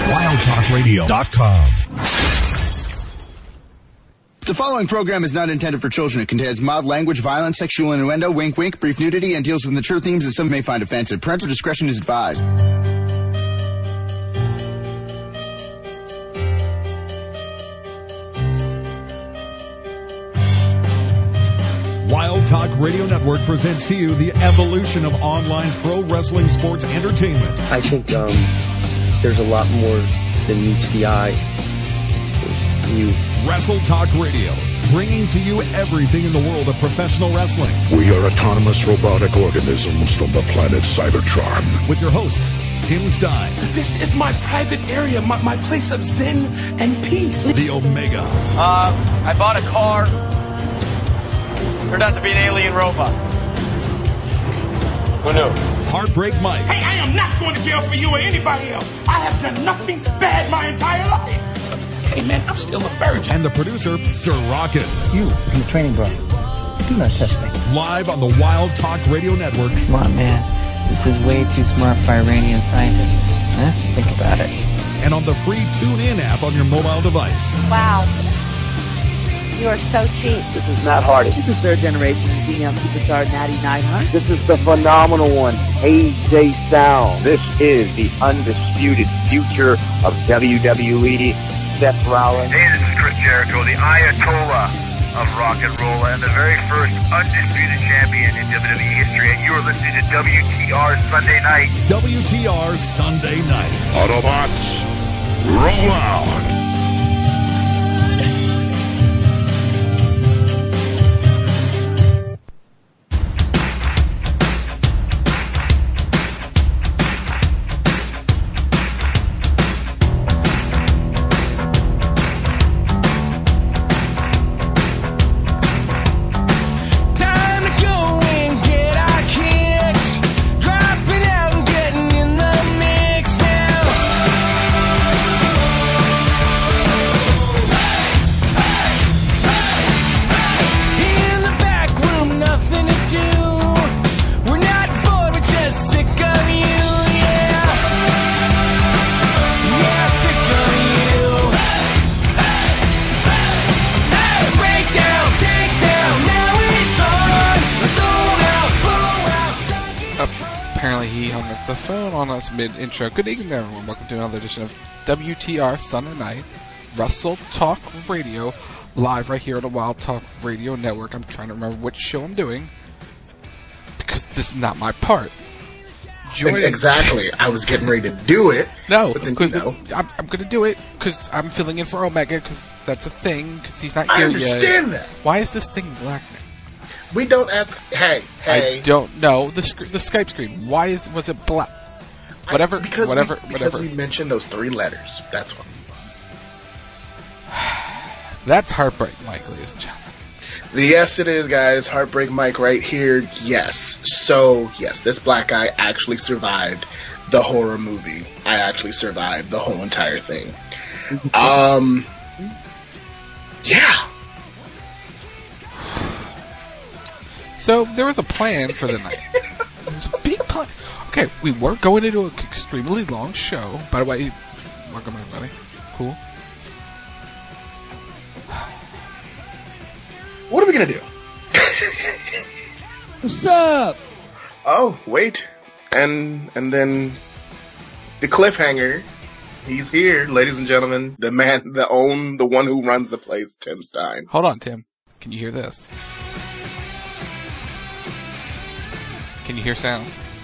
WildTalkRadio.com. The following program is not intended for children. It contains mild language, violence, sexual innuendo, wink wink, brief nudity, and deals with mature themes that some may find offensive. Parental discretion is advised. Wild Talk Radio Network presents to you the evolution of online pro wrestling sports entertainment. I think there's a lot more than meets the eye. You Wrestle Talk Radio, bringing to you everything in the world of professional wrestling. We are autonomous robotic organisms from the planet Cybertron. With your hosts, Tim Stein. This is my private area, my place of zen and peace. The Omega. I bought a car. Turned out to be an alien robot. Who knew? Heartbreak Mike. Hey, I am not going to jail for you or anybody else. I have done nothing bad my entire life. Hey, man, I'm still a virgin. And the producer, Sir Rocket. You, from the training bar. Do not test me. Live on the Wild Talk Radio Network. Come on, man. This is way too smart for Iranian scientists. Huh? Think about it. And on the free TuneIn app on your mobile device. Wow. You are so cheap. This is Matt Hardy. This is third generation GM superstar Natty Neidhart. This is the phenomenal one, AJ Styles. This is the undisputed future of WWE, Seth Rollins. Hey, this is Chris Jericho, the Ayatollah of rock and roll, and the very first undisputed champion in WWE history. And you're listening to WTR Sunday Night. WTR Sunday Night. Autobots, roll out. Mid-intro. Good evening, everyone. Welcome to another edition of WTR Sunday Night Wrestle Talk Radio, live right here on the Wild Talk Radio Network. I'm trying to remember which show I'm doing because this is not my part. Exactly. I was getting ready to do it. No, because I'm going to do it because I'm filling in for Omega because that's a thing because he's not here yet. I understand that. Why is this thing black now? We don't ask. Hey. I don't know the Skype screen. Why was it black? Whatever. Because we mentioned those three letters. That's why. That's Heartbreak Mike, ladies and gentlemen. Yes, it is, guys. Heartbreak Mike right here. Yes. So, yes, this black guy actually survived the horror movie. I actually survived the whole entire thing. Yeah. So, there was a plan for the night. It was a big plan. Okay, we weren't going into an extremely long show. By the way, welcome everybody. Cool. What are we gonna do? What's up? Oh, wait. And then the cliffhanger. He's here, ladies and gentlemen. The man, the one who runs the place, Tim Stein. Hold on, Tim. Can you hear this? Can you hear sound?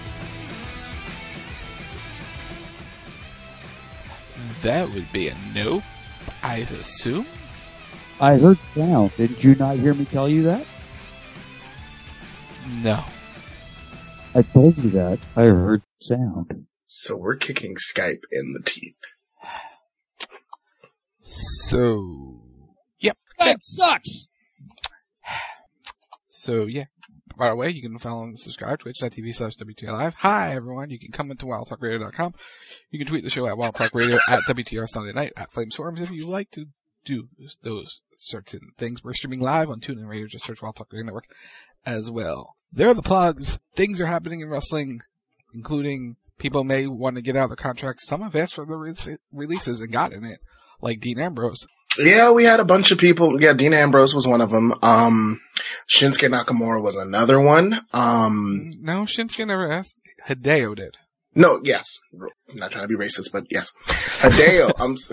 That would be a nope, I assume. I heard sound. Didn't you not hear me tell you that? No. I told you that. I heard sound. So we're kicking Skype in the teeth. So, yep. Skype sucks! So, yeah. By the way, you can follow and subscribe to twitch.tv/WTR Live. Hi, everyone. You can comment to wildtalkradio.com. You can tweet the show at wildtalkradio, at WTR Sunday Night, at Flames Forums. If you like to do those certain things, we're streaming live on TuneIn Radio. Just search Wild Talk Radio Network as well. There are the plugs. Things are happening in wrestling, including people may want to get out of the contracts. Some have asked for the releases and gotten it, like Dean Ambrose. Yeah, we had a bunch of people. Yeah, Dean Ambrose was one of them. Shinsuke Nakamura was another one. No, Shinsuke never asked. Hideo did. No, yes. I'm not trying to be racist, but yes. Hideo,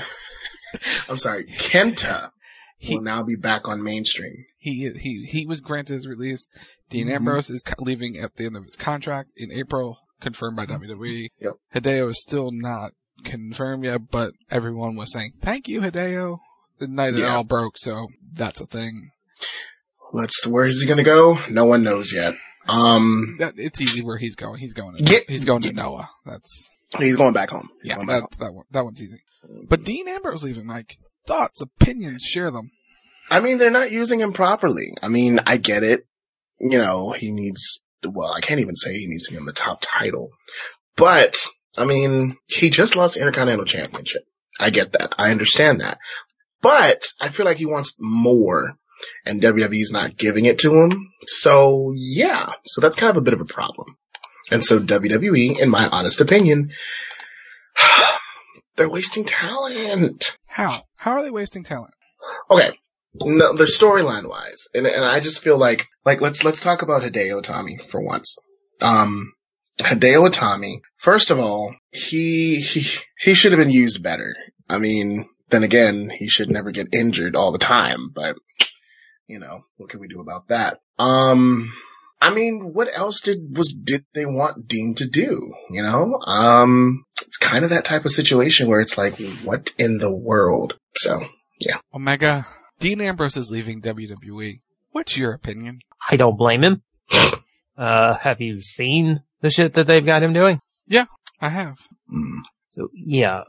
I'm sorry. Kenta will now be back on mainstream. He was granted his release. Dean Ambrose is leaving at the end of his contract in April, confirmed by WWE. Yep. Hideo is still not confirmed yet, but everyone was saying, thank you, Hideo. The night it all broke, so that's a thing. Where is he gonna go? No one knows yet. It's easy where he's going. He's going to Noah. He's going back home. That one's easy. But Dean Ambrose leaving, Mike. Thoughts, opinions, share them. I mean, they're not using him properly. I mean, I get it. You know, he needs, I can't even say he needs to be on the top title. But, I mean, he just lost the Intercontinental Championship. I get that. I understand that. But I feel like he wants more, and WWE's not giving it to him. So, yeah. So that's kind of a bit of a problem. And so WWE, in my honest opinion, they're wasting talent. How? How are they wasting talent? Okay. No, they're storyline wise. And I just feel like let's talk about Hideo Itami for once. Hideo Itami, first of all, he should have been used better. I mean, then again, he should never get injured all the time, but you know, what can we do about that? I mean, what else did they want Dean to do? You know? It's kind of that type of situation where it's like, what in the world? So, yeah. Omega, Dean Ambrose is leaving WWE. What's your opinion? I don't blame him. Have you seen the shit that they've got him doing? Yeah, I have. So, yeah,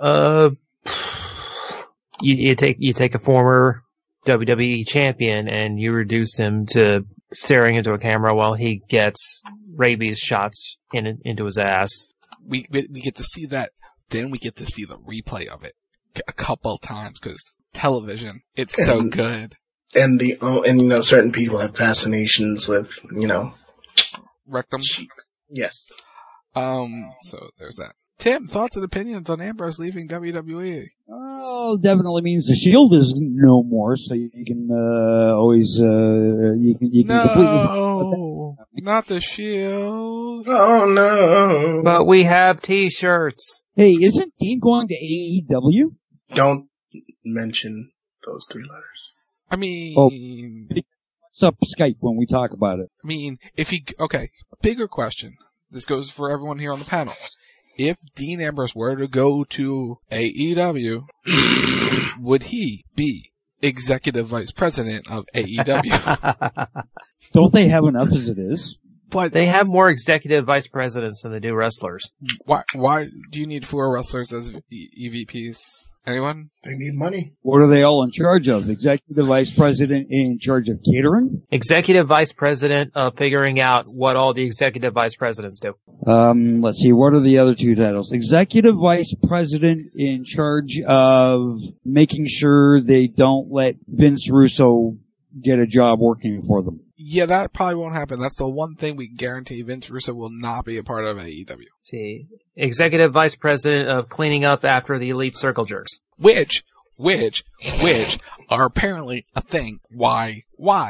you take a former WWE champion and you reduce him to staring into a camera while he gets rabies shots into his ass. We get to see that. Then we get to see the replay of it a couple times because television, it's so good. And you know, certain people have fascinations with, you know, rectum. Yes. So there's that. Tim, thoughts and opinions on Ambrose leaving WWE? Oh, definitely means the Shield is no more, so you can always you can no, not the Shield. Oh no! But we have T-shirts. Hey, isn't Dean going to AEW? Don't mention those three letters. I mean, what's up Skype when we talk about it? I mean, bigger question. This goes for everyone here on the panel. If Dean Ambrose were to go to AEW, would he be executive vice president of AEW? Don't they have enough as it is? But they have more executive vice presidents than they do wrestlers. Why do you need 4 wrestlers as EVPs? Anyone? They need money. What are they all in charge of? Executive vice president in charge of catering? Executive vice president of figuring out what all the executive vice presidents do. Let's see, what are the other 2 titles? Executive vice president in charge of making sure they don't let Vince Russo get a job working for them. Yeah, that probably won't happen. That's the one thing we can guarantee. Vince Russo will not be a part of AEW. See, executive vice president of cleaning up after the Elite Circle Jerks. Which are apparently a thing. Why?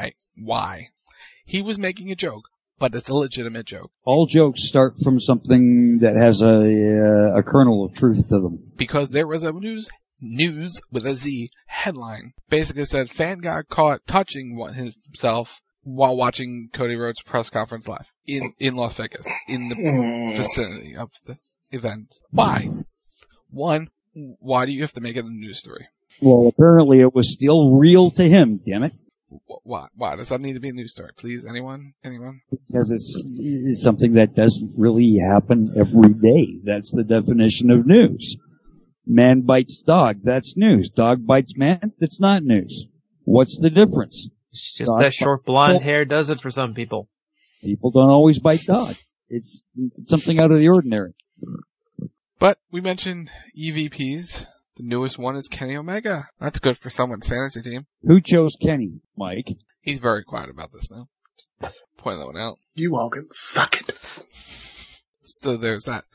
He was making a joke, but it's a legitimate joke. All jokes start from something that has a kernel of truth to them. Because there was a news with a Z headline. Basically said, fan got caught touching himself while watching Cody Rhodes' press conference live in Las Vegas, in the vicinity of the event. Why? One, why do you have to make it a news story? Well, apparently it was still real to him, damn it. Why does that need to be a news story? Please, anyone? Because it's something that doesn't really happen every day. That's the definition of news. Man bites dog, that's news. Dog bites man, that's not news. What's the difference? It's just that short blonde hair does it for some people. People don't always bite dog. It's something out of the ordinary. But we mentioned EVPs. The newest one is Kenny Omega. That's good for someone's fantasy team. Who chose Kenny, Mike? He's very quiet about this now. Just point that one out. You all can suck it. So there's that.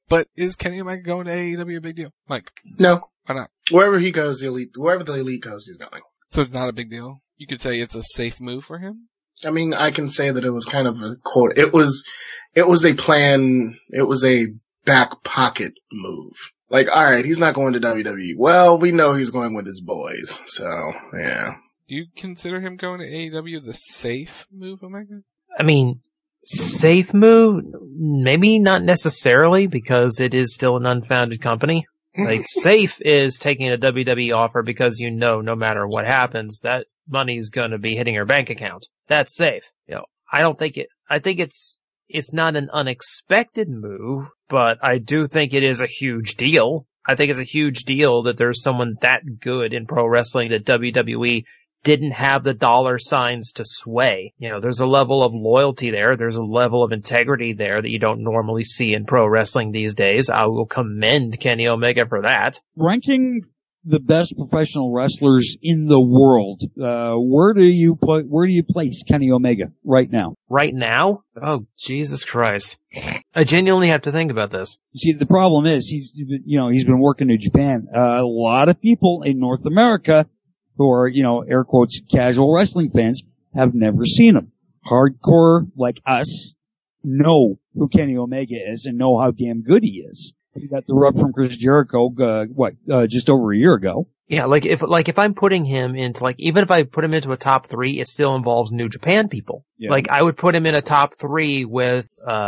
But is Kenny Omega going to AEW a big deal? Mike? No. Why not? Wherever he goes, wherever the elite goes, he's going. So it's not a big deal? You could say it's a safe move for him? I mean, I can say that it was kind of a quote. It was a plan. It was a back pocket move. Like, alright, he's not going to WWE. Well, we know he's going with his boys. So, yeah. Do you consider him going to AEW the safe move, Omega? I mean, safe move? Maybe not necessarily, because it is still an unfounded company. Like, safe is taking a WWE offer because you know no matter what happens, that money's gonna be hitting your bank account. That's safe. You know, I think it's not an unexpected move, but I do think it is a huge deal. I think it's a huge deal that there's someone that good in pro wrestling that WWE didn't have the dollar signs to sway. You know, there's a level of loyalty there. There's a level of integrity there that you don't normally see in pro wrestling these days. I will commend Kenny Omega for that. Ranking the best professional wrestlers in the world, where do you place Kenny Omega right now? Right now? Oh, Jesus Christ. I genuinely have to think about this. See, the problem is he's been working in Japan. A lot of people in North America who are, air quotes, casual wrestling fans have never seen him. Hardcore, like us, know who Kenny Omega is and know how damn good he is. He got the rub from Chris Jericho, just over a year ago. Yeah, if I'm putting him into, even if I put him into a top 3, it still involves New Japan people. Yeah. I would put him in a top 3 with,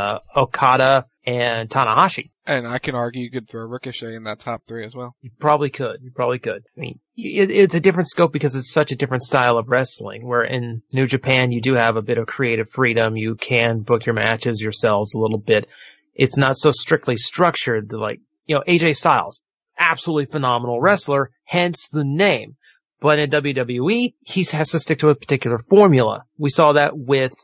Okada and Tanahashi. And I can argue you could throw Ricochet in that top 3 as well. You probably could. I mean, it's a different scope because it's such a different style of wrestling, where in New Japan you do have a bit of creative freedom. You can book your matches yourselves a little bit. It's not so strictly structured AJ Styles, absolutely phenomenal wrestler, hence the name. But in WWE, he has to stick to a particular formula. We saw that with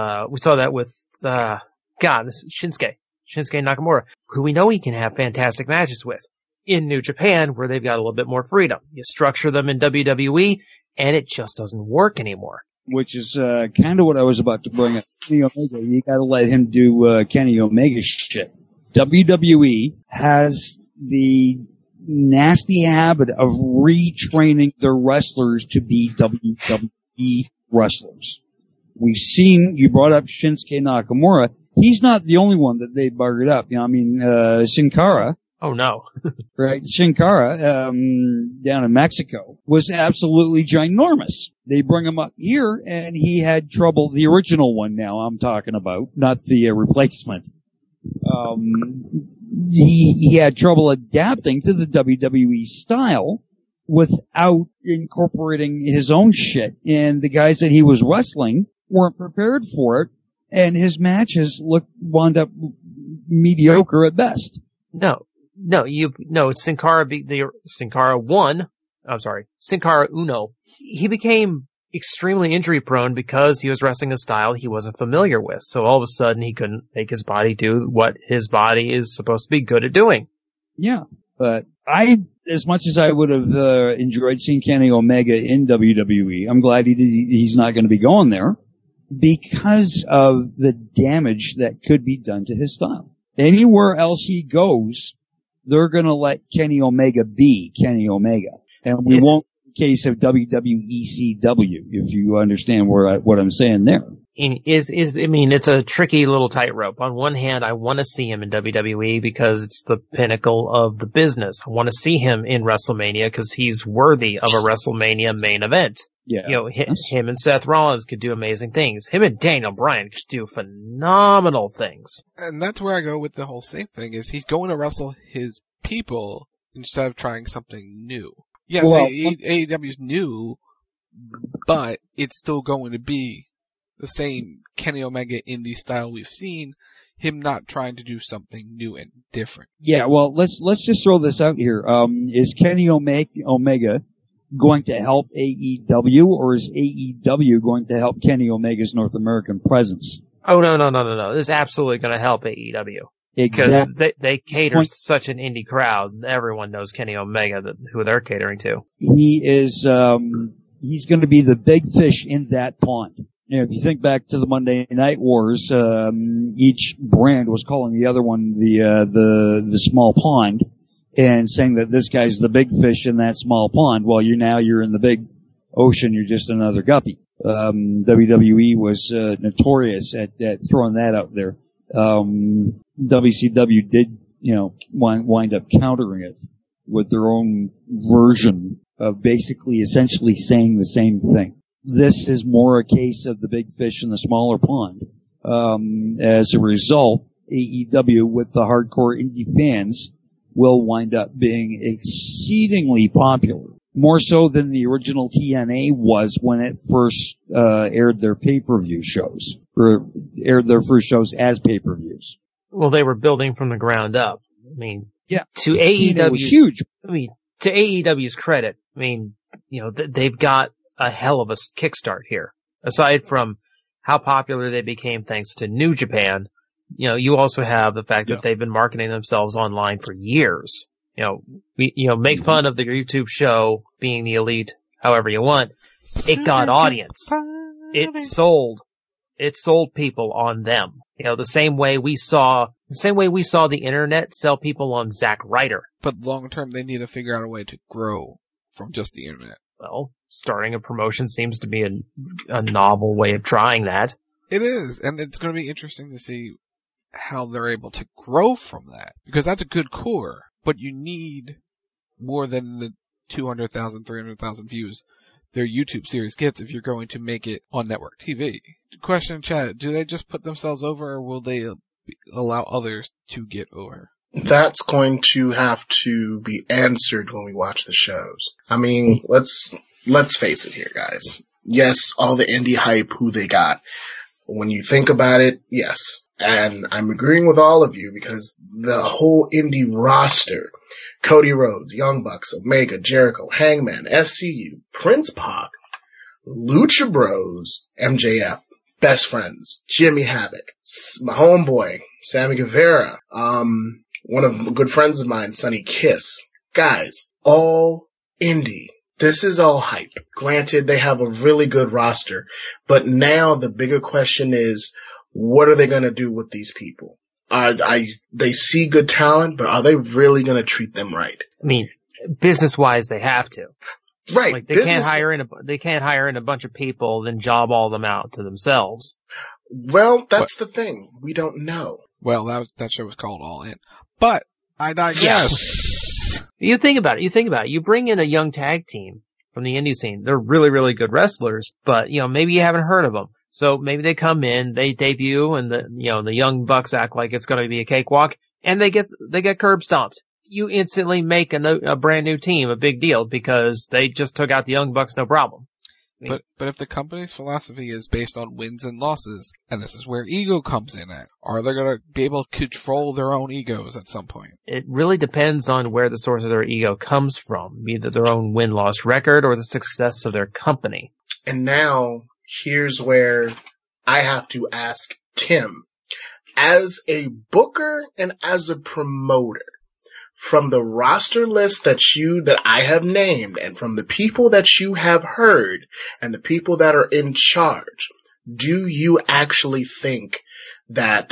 Shinsuke Nakamura, who we know he can have fantastic matches with. In New Japan, where they've got a little bit more freedom. You structure them in WWE, and it just doesn't work anymore. Which is kind of what I was about to bring up. Kenny Omega, you gotta let him do Kenny Omega shit. WWE has the nasty habit of retraining their wrestlers to be WWE wrestlers. We've seen, you brought up Shinsuke Nakamura. He's not the only one that they buggered up. Sin Cara. Oh no. Right. Sin Cara, down in Mexico was absolutely ginormous. They bring him up here and he had trouble, the original one now I'm talking about, not the replacement. He had trouble adapting to the WWE style without incorporating his own shit. And the guys that he was wrestling weren't prepared for it. And his matches wound up mediocre at best. It's Sin Cara Uno. He became extremely injury prone because he was wrestling a style he wasn't familiar with. So all of a sudden he couldn't make his body do what his body is supposed to be good at doing. Yeah, but as much as I would have enjoyed seeing Kenny Omega in WWE, I'm glad he's not going to be going there because of the damage that could be done to his style. Anywhere else he goes, they're going to let Kenny Omega be Kenny Omega. And we won't in the case of WWECW, if you understand what I'm saying there. It's a tricky little tightrope. On one hand, I want to see him in WWE because it's the pinnacle of the business. I want to see him in WrestleMania because he's worthy of a WrestleMania main event. Yeah. Him and Seth Rollins could do amazing things. Him and Daniel Bryan could do phenomenal things. And that's where I go with the whole same thing, is he's going to wrestle his people instead of trying something new. Yes, AEW's new, but it's still going to be the same Kenny Omega indie style we've seen, him not trying to do something new and different. Yeah, well, let's just throw this out here. Is Kenny Omega going to help AEW, or is AEW going to help Kenny Omega's North American presence? Oh, no. This is absolutely going to help AEW. Because they cater to such an indie crowd. Everyone knows Kenny Omega, who they're catering to. He is, he's going to be the big fish in that pond. if you think back to the Monday Night Wars, each brand was calling the other one the small pond and saying that this guy's the big fish in that small pond. Well, you're in the big ocean. You're just another guppy. WWE was notorious at throwing that out there. WCW did, wind up countering it with their own version of basically essentially saying the same thing. This is more a case of the big fish in the smaller pond. As a result, AEW with the hardcore indie fans will wind up being exceedingly popular. More so than the original TNA was when it first aired their pay-per-view shows, or aired their first shows as pay-per-views. Well, they were building from the ground up. I mean, yeah, to AEW's huge. I mean, to AEW's credit, I mean, they've got a hell of a kickstart here. Aside from how popular they became thanks to New Japan, you also have the fact that they've been marketing themselves online for years. Make fun of the YouTube show being the Elite however you want. It got audience. It sold people on them. The same way we saw the internet sell people on Zack Ryder. But long term, they need to figure out a way to grow from just the internet. Well, starting a promotion seems to be a novel way of trying that. It is, and it's going to be interesting to see how they're able to grow from that. Because that's a good core, but you need more than the 200,000, 300,000 views their YouTube series gets if you're going to make it on network TV. Question in chat, do they just put themselves over, or will they allow others to get over? That's going to have to be answered when we watch the shows. I mean, let's face it here, guys. Yes, all the indie hype, who they got. When you think about it, yes. And I'm agreeing with all of you because the whole indie roster, Cody Rhodes, Young Bucks, Omega, Jericho, Hangman, SCU, Prince Pac, Lucha Bros, MJF, Best Friends, Jimmy Havoc, my homeboy, Sammy Guevara, one of good friends of mine, Sonny Kiss. Guys, all indie. This is all hype. Granted, they have a really good roster, but now the bigger question is, what are they going to do with these people? They see good talent, but are they really going to treat them right? I mean, business-wise, they have to. Right. Like they can't hire in a bunch of people, then job all them out to themselves. Well, that's the thing. We don't know. Well, that show was called All In. But I digress. You think about it. You bring in a young tag team from the indie scene. They're really, really good wrestlers, but maybe you haven't heard of them. So maybe they come in, they debut, and the Young Bucks act like it's going to be a cakewalk, and they get curb stomped. You instantly make a brand new team a big deal because they just took out the Young Bucks, no problem. But if the company's philosophy is based on wins and losses, and this is where ego comes in at, are they going to be able to control their own egos at some point? It really depends on where the source of their ego comes from, either their own win-loss record or the success of their company. And now, here's where I have to ask Tim, as a booker and as a promoter, from the roster list that I have named and from the people that you have heard and the people that are in charge, do you actually think that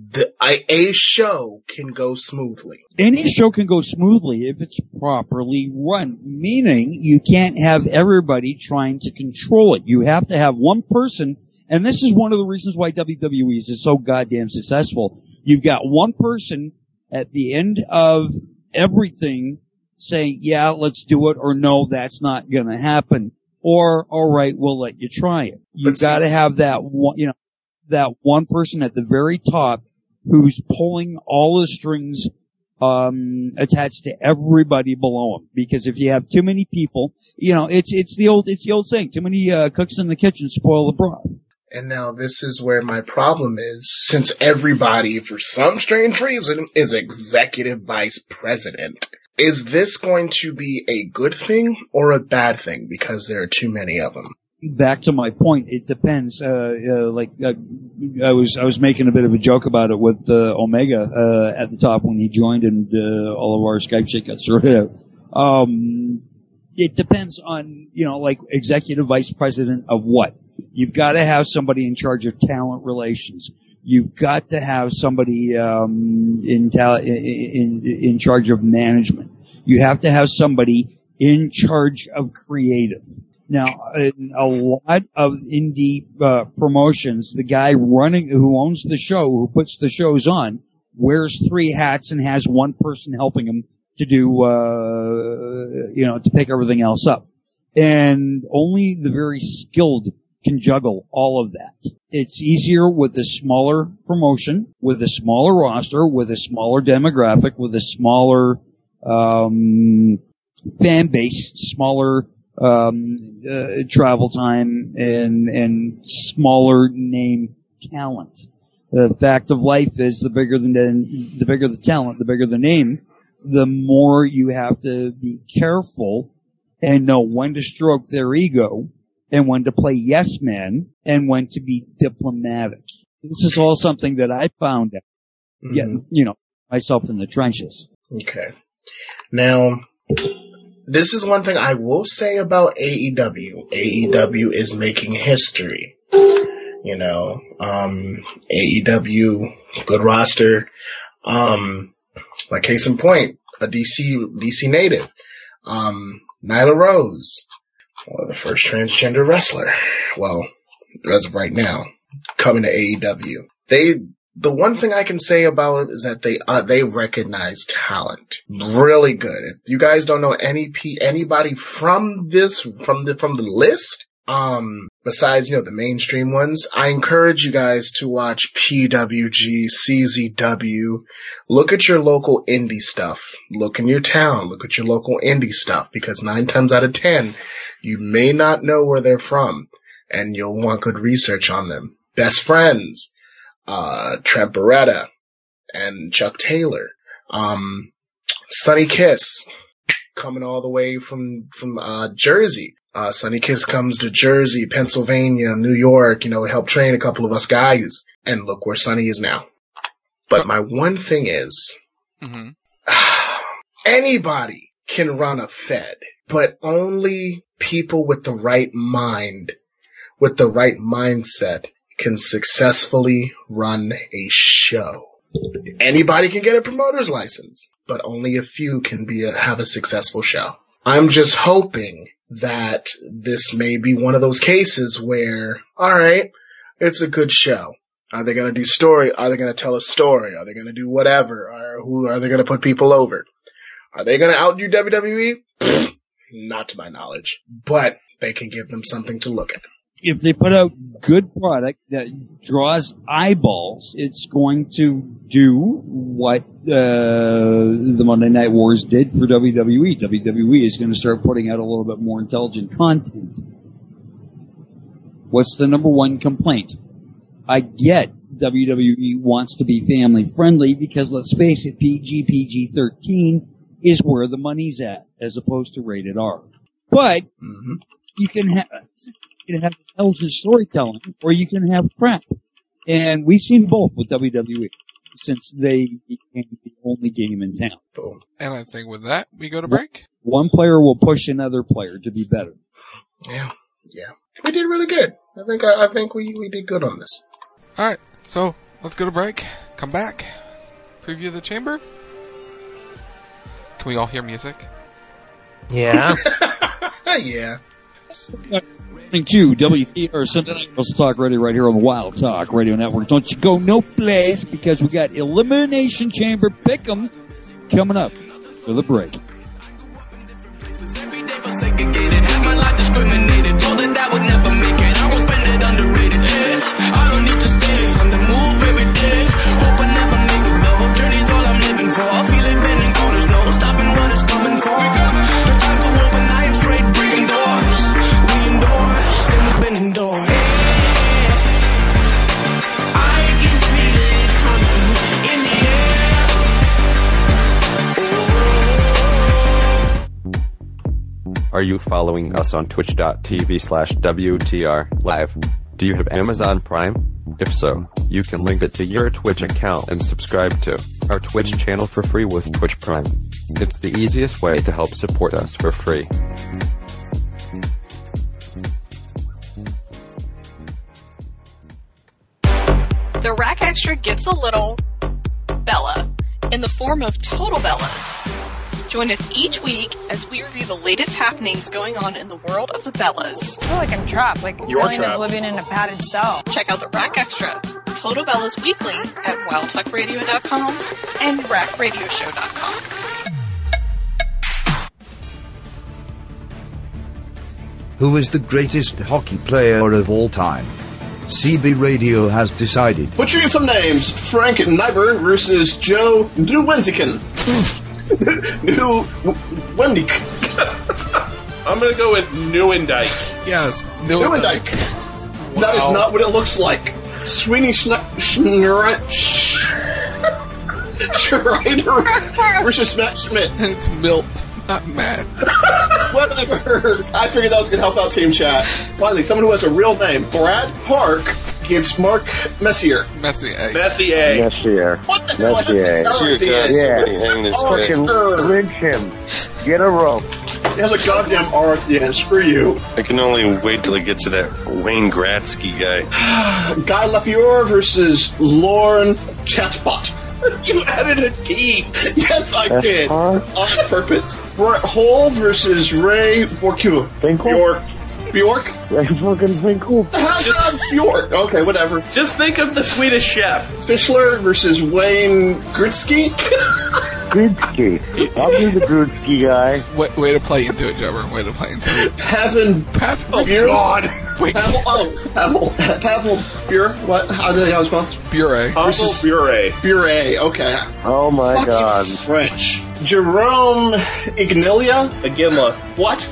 a show can go smoothly? Any show can go smoothly if it's properly run, meaning you can't have everybody trying to control it. You have to have one person, and this is one of the reasons why WWE is so goddamn successful. You've got one person at the end of everything saying, yeah, let's do it, or no, that's not gonna happen, or all right, we'll let you try it. You've got to have that one, that one person at the very top who's pulling all the strings attached to everybody below him. Because if you have too many people, it's the old saying, too many cooks in the kitchen spoil the broth. And now this is where my problem is, since everybody, for some strange reason, is executive vice president. Is this going to be a good thing or a bad thing because there are too many of them? Back to my point, it depends. I was making a bit of a joke about it with Omega at the top when he joined, and all of our Skype shit got sorted out. It depends on executive vice president of what. You've got to have somebody in charge of talent relations. You've got to have somebody in charge of management. You have to have somebody in charge of creative. Now, in a lot of indie promotions, the guy who owns the show, who puts the shows on, wears 3 hats and has one person helping him to do, to pick everything else up. And only the very skilled can juggle all of that. It's easier with a smaller promotion, with a smaller roster, with a smaller demographic, with a smaller fan base, smaller travel time, and smaller name talent. The fact of life is the bigger the talent, the bigger the name, the more you have to be careful and know when to stroke their ego and when to play yes man and when to be diplomatic. This is all something that I found out, myself in the trenches. Okay. Now, this is one thing I will say about AEW. AEW is making history. AEW, good roster. Like case in point, a DC native. Nyla Rose, the first transgender wrestler. Well, as of right now, coming to AEW. The one thing I can say about it is that they recognize talent really good. If you guys don't know anybody from the list, besides, the mainstream ones, I encourage you guys to watch PWG, CZW. Look at your local indie stuff. Look in your town. Look at your local indie stuff, because 9 times out of 10, you may not know where they're from, and you'll want good research on them. Best Friends, Trent Beretta and Chuck Taylor, Sonny Kiss, coming all the way from Jersey. Sonny Kiss comes to Jersey, Pennsylvania, New York, helped train a couple of us guys, and look where Sonny is now. But my one thing is, anybody can run a Fed, but only people with the right mind, with the right mindset, can successfully run a show. Anybody can get a promoter's license, but only a few can have a successful show. I'm just hoping that this may be one of those cases where, alright, it's a good show. Are they gonna do story? Are they gonna tell a story? Are they gonna do whatever? Or who are they gonna put people over? Are they gonna outdo WWE? Not to my knowledge. But they can give them something to look at. If they put out good product that draws eyeballs, it's going to do what the Monday Night Wars did for WWE. WWE is going to start putting out a little bit more intelligent content. What's the number one complaint? I get WWE wants to be family friendly because, let's face it, PG-13 is where the money's at, as opposed to rated R. But you can have intelligent storytelling, or you can have crap. And we've seen both with WWE since they became the only game in town. And I think with that, we go to break. One player will push another player to be better. Yeah. We did really good. I think we did good on this. Alright, so let's go to break. Come back. Preview the chamber. Can we all hear music? Yeah. Yeah. Listening to WTR Sunday Night Wrestle Talk Radio right here on the Wild Talk Radio Network. Don't you go no place, because we got Elimination Chamber Pick'em coming up for the break. Are you following us on twitch.tv/WTR live? Do you have Amazon Prime? If so, you can link it to your Twitch account and subscribe to our Twitch channel for free with Twitch Prime. It's the easiest way to help support us for free. The Rack Extra gets a little Bella in the form of Total Bellas. Join us each week as we review the latest happenings going on in the world of the Bellas. I feel like I'm trapped, like living in a padded cell. Check out the Rack Extra, Total Bellas Weekly at wildtalkradio.com and rackradioshow.com. Who is the greatest hockey player of all time? CB Radio has decided. Butchering some names. Frank Nyberg versus Joe Newwendiken. Newwendik. I'm going to go with Newendike. Yes, Newendike. Wow. That is not what it looks like. Sweeney Schneider versus Matt Schmidt. It's Milt, not Matt. Whatever. I figured that was going to help out Team Chat. Finally, someone who has a real name. Brad Park against Mark Messier. Messier. What the hell? Fucking lynch him. Get a rope. He has a goddamn R at the end. Screw you. I can only wait till I get to that Wayne Gretzky guy. Guy Lapierre versus Lauren Chatbot. You added a T. Yes, I did. On purpose. Brett Hull versus Ray Borku. Bjork? Ray fucking Finkel. Bjork. Okay, whatever. Just think of the Swedish chef. Fischler versus Wayne Gretzky. Gretzky. I'll be the Gretzky guy. Way to play into it, Jobber. Way to play into it. Pavel. Oh, God. Pavel Bure. What? How do they always spell? Bure. Pavel Bure. Okay. Oh my fucking God. French. Jerome Ignilla. What?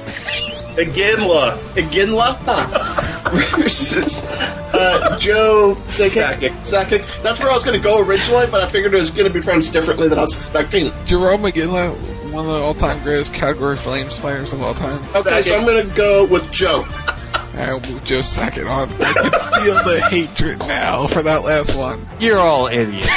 Iginla versus Joe Sakic. That's where I was going to go originally, but I figured it was going to be pronounced differently than I was expecting. Jerome Iginla, one of the all-time greatest Calgary Flames players of all time. Okay, so I'm going to go with Joe. I'll move Joe Sakic on. I can feel the hatred now for that last one. You're all idiots.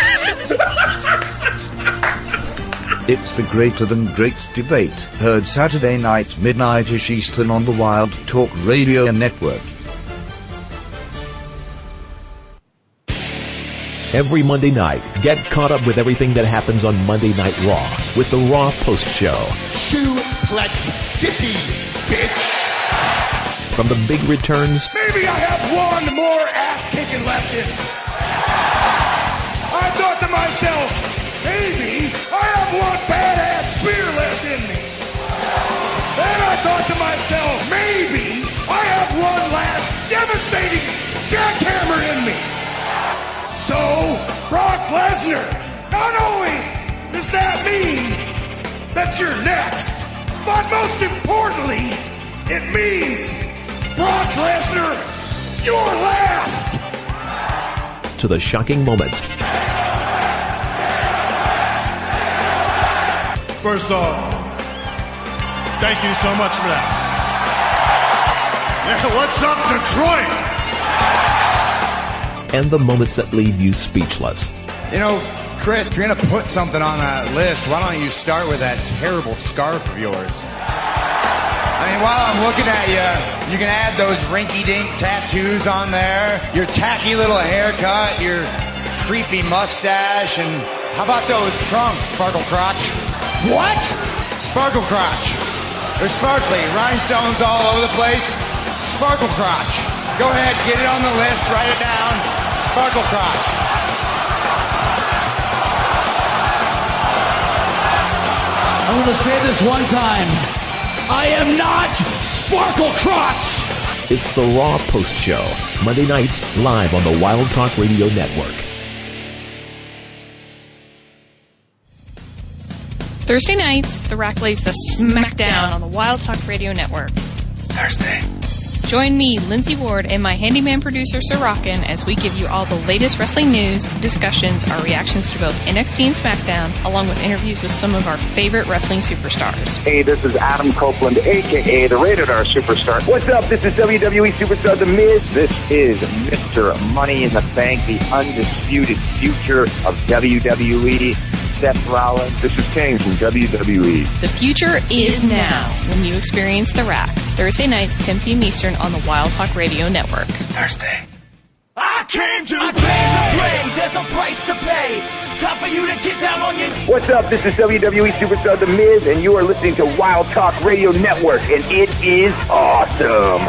It's the Greater Than Great debate, heard Saturday night, midnight-ish Eastern on the Wild Talk Radio Network. Every Monday night, get caught up with everything that happens on Monday Night Raw with the Raw Post Show. Suplex City, bitch! From the big returns... Maybe I have one more ass-kicking left in me. I thought to myself... maybe I have one badass spear left in me. Then I thought to myself, maybe I have one last devastating jackhammer in me. So, Brock Lesnar, not only does that mean that you're next, but most importantly, it means, Brock Lesnar, you're last. To the shocking moment. First off, thank you so much for that. Yeah, what's up, Detroit? And the moments that leave you speechless. You know, Chris, if you're going to put something on that list, why don't you start with that terrible scarf of yours? I mean, while I'm looking at you, you can add those rinky-dink tattoos on there, your tacky little haircut, your creepy mustache, and how about those trunks, Sparkle Crotch? What? Sparkle Crotch. They're sparkly. Rhinestones all over the place. Sparkle Crotch. Go ahead, get it on the list. Write it down. Sparkle Crotch. I'm going to say this one time. I am not Sparkle Crotch. It's the Raw Post Show. Monday nights, live on the Wild Talk Radio Network. Thursday nights, The Rack lays the smackdown on the Wild Talk Radio Network. Thursday. Join me, Lindsay Ward, and my handyman producer, Sir Rockin', as we give you all the latest wrestling news, discussions, our reactions to both NXT and SmackDown, along with interviews with some of our favorite wrestling superstars. Hey, this is Adam Copeland, a.k.a. the Rated R Superstar. What's up? This is WWE Superstar The Miz. This is Mr. Money in the Bank, the undisputed future of WWE. Seth Rollins. This is Kane from WWE. The future is now when you experience The Rack. Thursday nights, 10 p.m. Eastern on the Wild Talk Radio Network. Thursday. came to play. There's a price to pay. Time for you to get down on your... What's up? This is WWE Superstar The Miz, and you are listening to Wild Talk Radio Network, and it is awesome.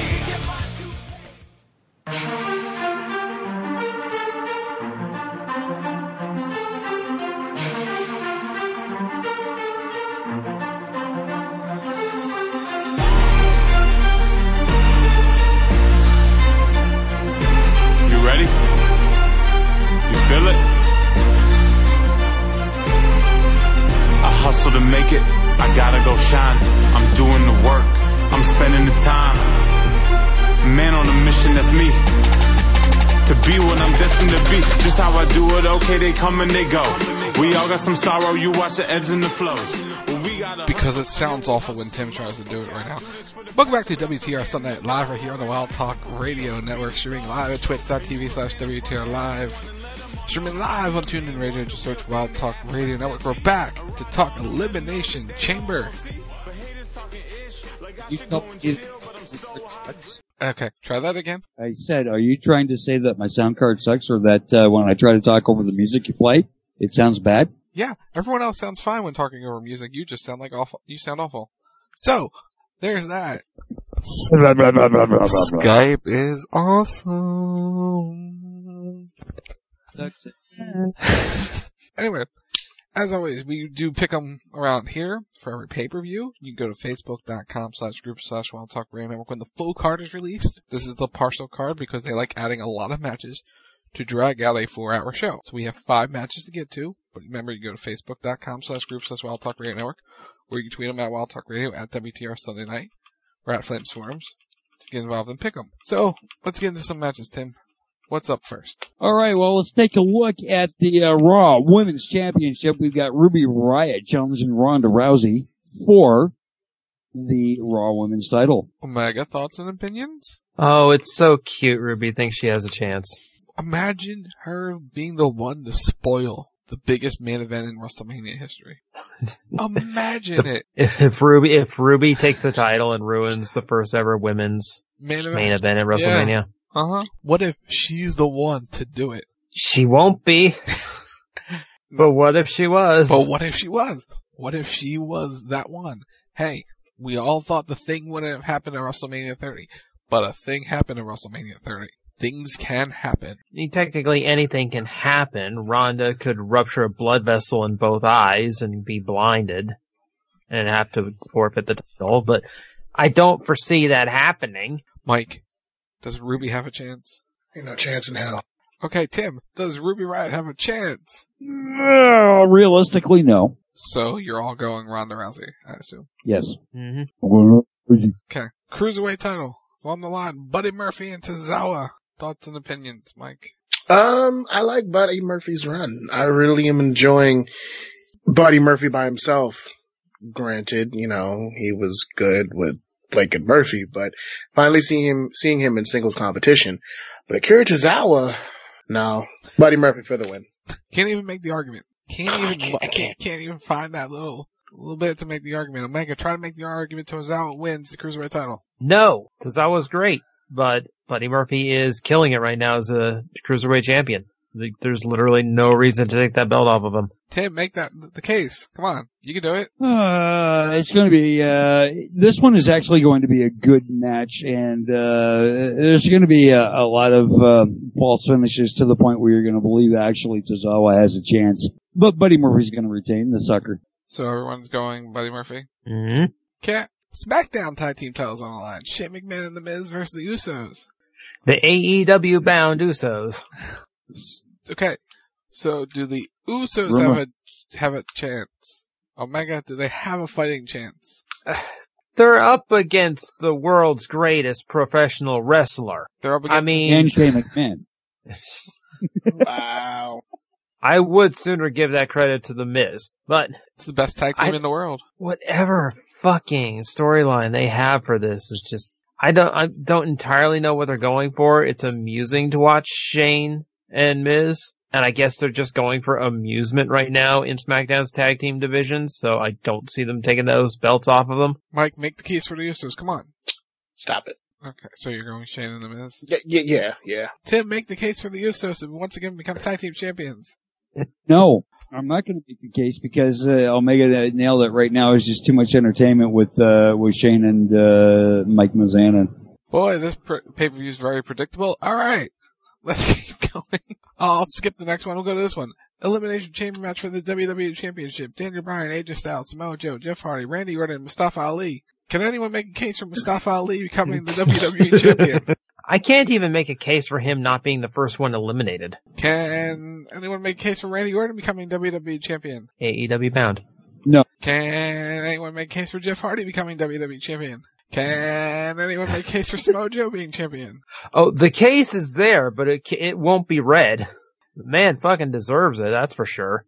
To make it, I gotta go shine. I'm doing the work, I'm spending the time. Man on a mission, that's me. To be what I'm destined to be. Just how I do it, okay, they come and they go. We all got some sorrow, you watch the ebbs and the flows. Because it sounds awful when Tim tries to do it right now. Welcome back to WTR Sunday Night Live right here on the Wild Talk Radio Network, streaming live at twitch.tv/WTR Live. Streaming live on TuneIn Radio, just search Wild Talk Radio Network. We're back to talk Elimination Chamber. Okay, try that again. I said, are you trying to say that my sound card sucks, or that when I try to talk over the music you play, it sounds bad? Yeah, everyone else sounds fine when talking over music. You just sound like awful. You sound awful. So, there's that. Skype is awesome. Anyway, as always, we do pick them around here for every pay-per-view. You can go to facebook.com/group/Wild Talk Radio Network when the full card is released. This is the partial card because they like adding a lot of matches to drag out a 4-hour show. So we have 5 matches to get to, but remember you go to facebook.com/group/Wild Talk Radio Network, or you can tweet them at Wild Talk Radio, at WTR Sunday Night, or at Flames Forums to get involved and pick them. So, let's get into some matches, Tim. What's up first? All right, well, let's take a look at the Raw Women's Championship. We've got Ruby Riott challenging Ronda Rousey for the Raw Women's title. Omega, thoughts and opinions? Oh, it's so cute Ruby thinks she has a chance. Imagine her being the one to spoil the biggest main event in WrestleMania history. Imagine it. If Ruby takes the title and ruins the first ever women's main event at WrestleMania. Yeah. What if she's the one to do it? She won't be. But what if she was? What if she was that one? Hey, we all thought the thing wouldn't have happened at WrestleMania 30, but a thing happened at WrestleMania 30. Things can happen. Technically anything can happen. Ronda could rupture a blood vessel in both eyes and be blinded and have to forfeit the title, but I don't foresee that happening. Mike, does Ruby have a chance? Ain't no chance in hell. Okay, Tim, does Ruby Riott have a chance? Realistically, no. So you're all going Ronda Rousey, I assume? Yes. Mm-hmm. Okay. Cruiserweight title. It's on the line. Buddy Murphy and Tozawa. Thoughts and opinions, Mike? I like Buddy Murphy's run. I really am enjoying Buddy Murphy by himself. Granted, he was good with Blake and Murphy, but finally seeing him in singles competition. But Akira Tozawa, no. Buddy Murphy for the win. Can't even make the argument. Can't even find that little bit to make the argument. Omega, try to make the argument Tozawa wins the Cruiserweight title. No, Tozawa's great, but Buddy Murphy is killing it right now as a Cruiserweight champion. There's literally no reason to take that belt off of him. Tim, make that the case. Come on. You can do it. It's going to be, this one is actually going to be a good match, and there's going to be a lot of false finishes to the point where you're going to believe actually Tozawa has a chance. But Buddy Murphy's going to retain the sucker. So everyone's going Buddy Murphy? Mm-hmm. Okay. SmackDown Tag Team titles on the line. Shane McMahon and The Miz versus the Usos. The AEW bound Usos. Okay. So do the Usos have a chance? Omega, do they have a fighting chance? They're up against the world's greatest professional wrestler. They're up against and Shane McMahon. Wow. I would sooner give that credit to The Miz, but it's the best tag team in the world. Whatever fucking storyline they have for this is just, I don't entirely know what they're going for. It's amusing to watch Shane and Miz, and I guess they're just going for amusement right now in SmackDown's tag team division, so I don't see them taking those belts off of them. Mike, make the case for the Usos. Come on. Stop it. Okay, so you're going Shane and The Miz? Yeah. Tim, make the case for the Usos and once again become tag team champions. No, I'm not going to make the case because Omega nailed it right now. It's just too much entertainment with Shane and Mike Mizanin. Boy, this pay-per-view is very predictable. All right, let's keep going. I'll skip the next one. We'll go to this one. Elimination Chamber match for the WWE Championship. Daniel Bryan, AJ Styles, Samoa Joe, Jeff Hardy, Randy Orton, and Mustafa Ali. Can anyone make a case for Mustafa Ali becoming the WWE Champion? I can't even make a case for him not being the first one eliminated. Can anyone make a case for Randy Orton becoming WWE Champion? AEW bound. No. Can anyone make a case for Jeff Hardy becoming WWE Champion? Can anyone make a case for Samoa Joe being champion? Oh, the case is there, but it won't be read. The man fucking deserves it, that's for sure.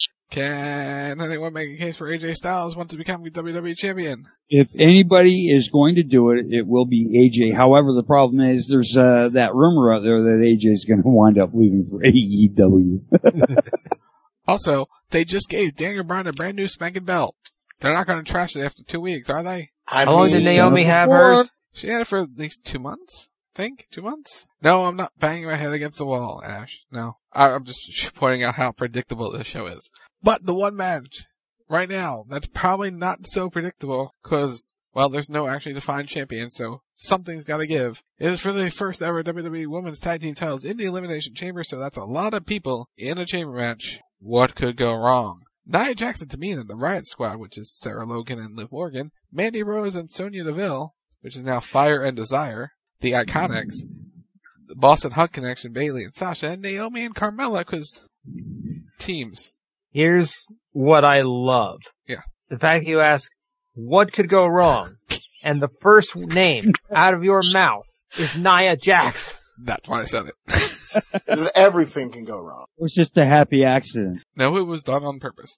Can anyone make a case for AJ Styles once to become WWE Champion? If anybody is going to do it, it will be AJ. However, the problem is there's that rumor out there that AJ is going to wind up leaving for AEW. Also, they just gave Daniel Bryan a brand new spanking belt. They're not going to trash it after 2 weeks, are they? How long did Naomi have hers? She had it for at least 2 months. Think 2 months? No, I'm not banging my head against the wall, Ash. No. I'm just pointing out how predictable this show is. But the one match right now that's probably not so predictable because, well, there's no actually defined champion, so something's got to give. It is for the first ever WWE Women's Tag Team titles in the Elimination Chamber, so that's a lot of people in a chamber match. What could go wrong? Nia Jax and Tamina, the Riot Squad, which is Sarah Logan and Liv Morgan, Mandy Rose and Sonya Deville, which is now Fire and Desire, the Iconics, the Boston Hug Connection, Bayley and Sasha, and Naomi and Carmella, because teams. Here's what I love. Yeah. The fact that you ask, what could go wrong? And the first name out of your mouth is Nia Jax. That's why I said it. Everything can go wrong. It was just a happy accident. No, it was done on purpose.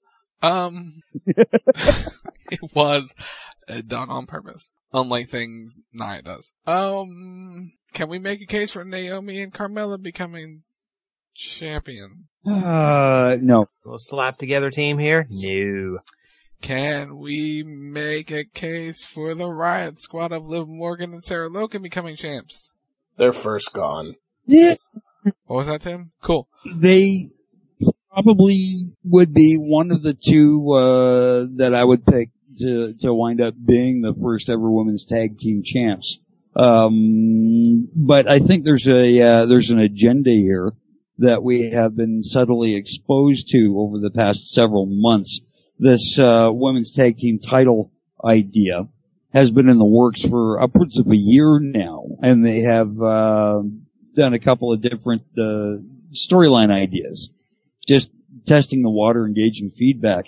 It was done on purpose. Unlike things Nia does. Can we make a case for Naomi and Carmella becoming champion? No. We'll slap together team here? No. Can we make a case for the Riot Squad of Liv Morgan and Sarah Logan becoming champs? They're first gone. Yes. What was that, Tim? Cool. They probably would be one of the two that I would pick to wind up being the first ever women's tag team champs. But I think there's an agenda here that we have been subtly exposed to over the past several months. This women's tag team title idea has been in the works for upwards of a year now, and they have done a couple of different storyline ideas, just testing the water and gauging feedback,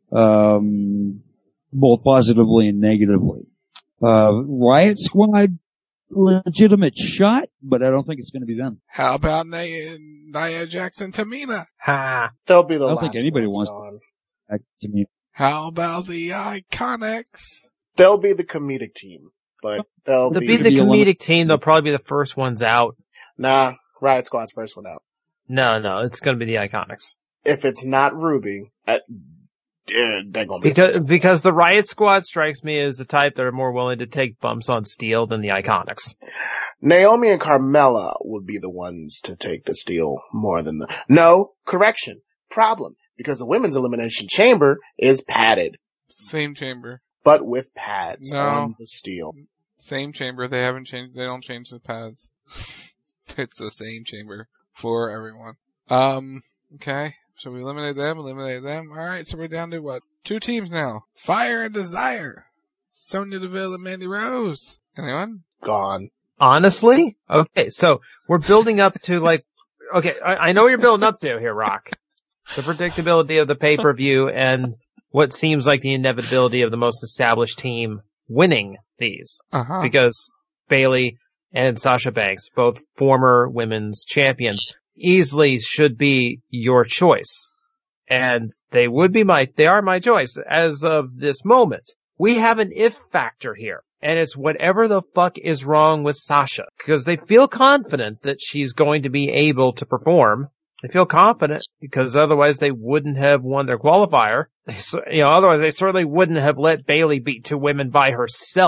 both positively and negatively. Riot Squad, legitimate shot, but I don't think it's going to be them. How about Nia Jax and Tamina? Ha! They'll be the last. I don't think anybody ones wants to Tamina. How about the Iconics? They'll be the comedic team, but they'll be the comedic team. They'll probably be the first ones out. Nah, Riot Squad's first one out. No, it's going to be the Iconics. If it's not Ruby, they're gonna be because the Riot Squad strikes me as the type that are more willing to take bumps on steel than the Iconics. Naomi and Carmella would be the ones to take the steel more than no, correction, problem, because the women's elimination chamber is padded. Same chamber. But with pads on the steel. Same chamber. They haven't changed. They don't change the pads. It's the same chamber for everyone. Okay. So we eliminate them. All right. So we're down to what? 2 teams now. Fire and Desire. Sonya Deville and Mandy Rose. Anyone? Gone. Honestly? Okay. So we're building up to okay. I know what you're building up to here, Rock. The predictability of the pay-per-view and what seems like the inevitability of the most established team winning these. Because Bayley and Sasha Banks, both former women's champions, easily should be your choice. And they are my choice as of this moment. We have an if factor here. And it's whatever the fuck is wrong with Sasha. Because they feel confident that she's going to be able to perform. They feel confident because otherwise they wouldn't have won their qualifier. Otherwise they certainly wouldn't have let Bayley beat 2 women by herself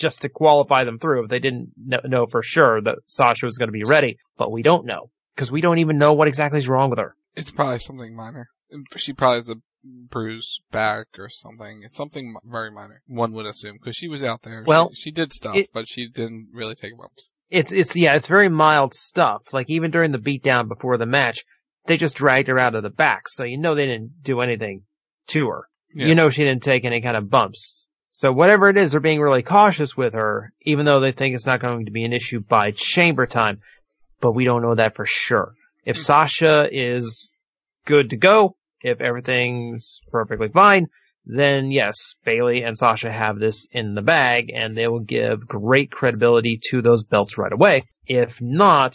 just to qualify them through if they didn't know for sure that Sasha was going to be ready. But we don't know, because we don't even know what exactly is wrong with her. It's probably something minor. She probably has a bruised back or something. It's something very minor, one would assume, because she was out there. Well, she did stuff, but she didn't really take bumps. It's very mild stuff. Like, even during the beatdown before the match, they just dragged her out of the back, so you know they didn't do anything to her. Yeah. You know she didn't take any kind of bumps. So whatever it is, they're being really cautious with her, even though they think it's not going to be an issue by Chamber time. But we don't know that for sure. If Sasha is good to go, if everything's perfectly fine, then yes, Bayley and Sasha have this in the bag, and they will give great credibility to those belts right away. If not,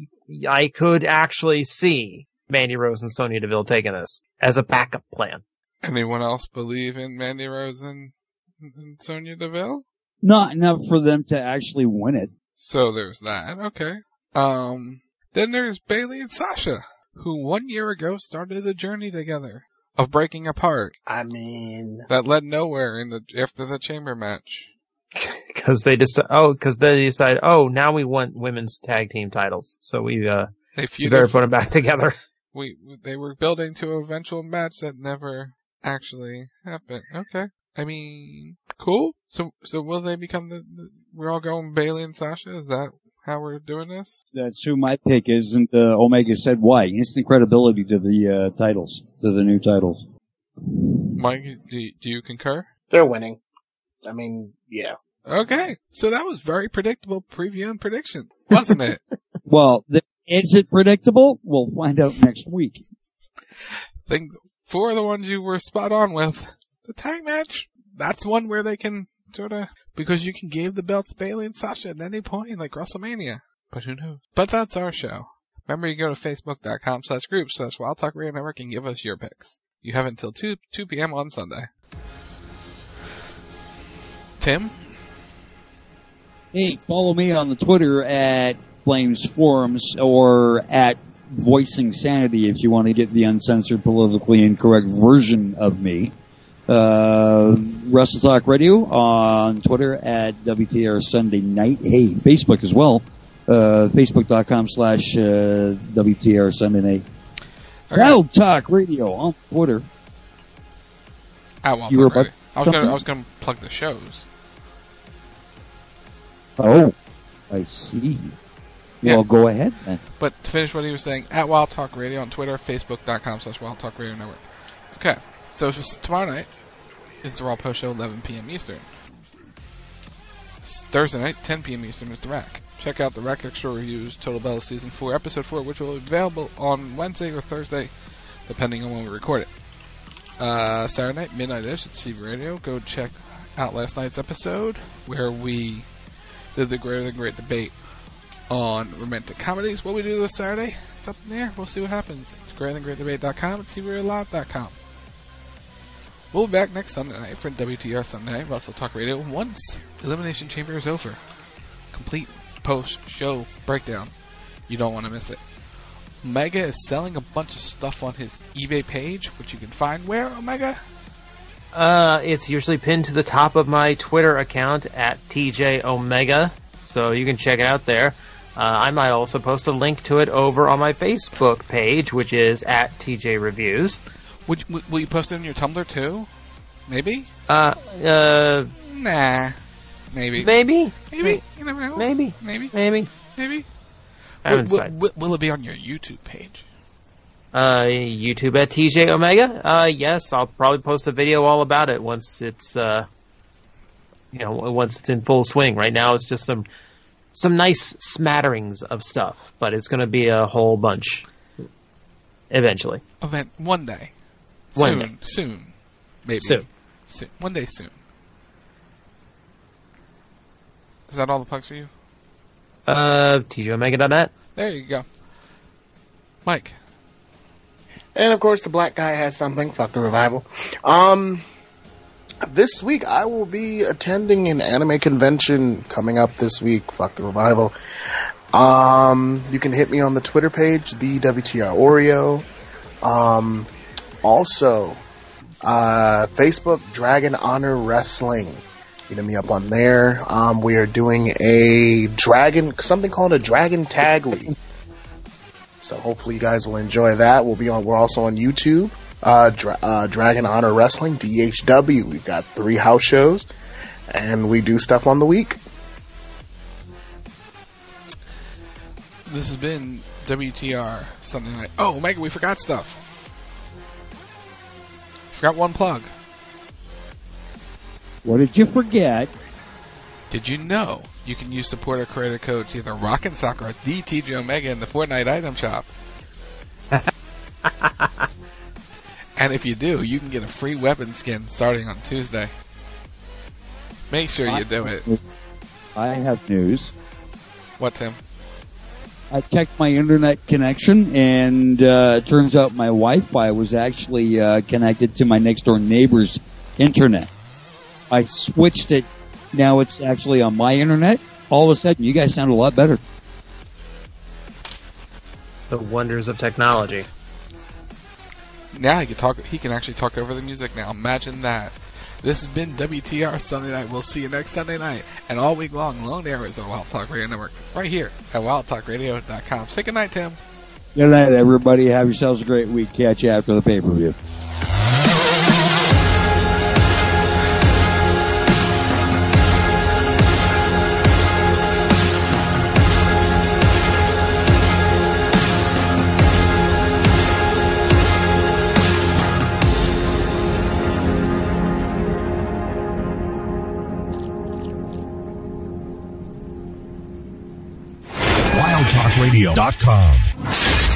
I could actually see Mandy Rose and Sonya Deville taking this as a backup plan. Anyone else believe in Mandy Rose and Sonya Deville? Not enough for them to actually win it. So there's that. Okay. Then there's Bayley and Sasha, who 1 year ago started a journey together of breaking apart. I mean, that led nowhere after the Chamber match. Because they decide, now we want women's tag team titles, so we better put them back together. They were building to an eventual match that never actually happened. Okay. I mean, cool. So will they become we're all going Bayley and Sasha? Is that how we're doing this? That's who my pick is, and Omega said why. Instant credibility to the titles, to the new titles. Mike, do you concur? They're winning. I mean, yeah. Okay. So that was very predictable preview and prediction, wasn't it? Well, is it predictable? We'll find out next week. Think 4 of the ones you were spot on with. The tag match, that's one where they can because you can give the belts Bayley and Sasha at any point, like WrestleMania. But who knows? But that's our show. Remember, you go to facebook.com/group/Wild Talk Radio Network and give us your picks. You have until 2 p.m. on Sunday. Tim? Hey, follow me on the Twitter at Flames Forums or at Voicing Sanity if you want to get the uncensored, politically incorrect version of me. Wrestle Talk Radio on Twitter at WTR Sunday Night. Hey, Facebook as well. Facebook.com/WTR Sunday Night. Wild Talk Radio on Twitter. At Wild Talk Radio. I was gonna plug the shows. Oh, I see. Yeah. Well, go ahead then. But to finish what he was saying, at Wild Talk Radio on Twitter, Facebook.com/Wild Talk Radio Network. Okay, so tomorrow night is the Raw Post Show, 11 p.m. Eastern. Thursday night, 10 p.m. Eastern is the Rack. Check out the Rack Extra Reviews, Total Bellas Season 4, Episode 4, which will be available on Wednesday or Thursday, depending on when we record it. Saturday night, midnight-ish at CB Radio. Go check out last night's episode, where we did the Greater Than Great debate on romantic comedies. What we do this Saturday, it's up in the air. We'll see what happens. It's greaterthangreatdebate.com and cbradiolive.com. We'll be back next Sunday night for WTR Sunday Night Wrestle Talk Radio once Elimination Chamber is over. Complete post-show breakdown. You don't want to miss it. Omega is selling a bunch of stuff on his eBay page, which you can find where, Omega? It's usually pinned to the top of my Twitter account at TJ Omega, so you can check it out there. I might also post a link to it over on my Facebook page, which is at TJ Reviews. Will you post it on your Tumblr too? Maybe? Nah. Maybe. Maybe? You never know. Maybe. I haven't decided. Will it be on your YouTube page? YouTube at TJ Omega? Yes, I'll probably post a video all about it once it's, once it's in full swing. Right now it's just some nice smatterings of stuff, but it's gonna be a whole bunch. Eventually. One day. Soon. Maybe. Soon. One day soon. Is that all the plugs for you? TJOmega.net. There you go. Mike. And of course the black guy has something. Fuck the revival. This week I will be attending an anime convention coming up this week. Fuck the revival. You can hit me on the Twitter page, the WTR Oreo. Also, Facebook Dragon Honor Wrestling. Hitting me up on there. We are doing something called a Dragon Tag League. So hopefully you guys will enjoy that. We're also on YouTube. Dragon Honor Wrestling, DHW. We've got 3 house shows, and we do stuff on the week. This has been WTR Sunday Night. Oh, Omega, we forgot stuff. Forgot one plug. What did you forget? Did you know you can use supporter credit codes either Rockin' Soccer or DTJ Omega in the Fortnite item shop? And if you do, you can get a free weapon skin starting on Tuesday. Make sure you do it. I have news. What, Tim? I checked my internet connection, and it turns out my Wi-Fi was actually connected to my next-door neighbor's internet. I switched it. Now it's actually on my internet. All of a sudden, you guys sound a lot better. The wonders of technology. Now he can actually talk over the music now. Imagine that. This has been WTR Sunday Night. We'll see you next Sunday night. And all week long, Lone Arrows on Wild Talk Radio Network. Right here at wildtalkradio.com. Say good night, Tim. Good night, everybody. Have yourselves a great week. Catch you after the pay-per-view. WildTalkRadio.com.